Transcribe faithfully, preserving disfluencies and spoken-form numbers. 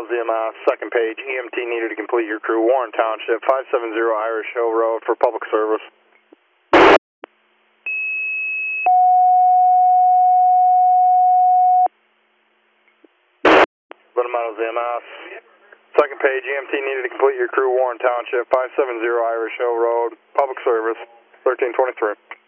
Z M S, second page, E M T needed to complete your crew, Warren Township, five seventy Irish Hill Road for public service. Fundamental Z M S, second page, E M T needed to complete your crew, Warren Township, five seventy Irish Hill Road, public service, thirteen twenty-three.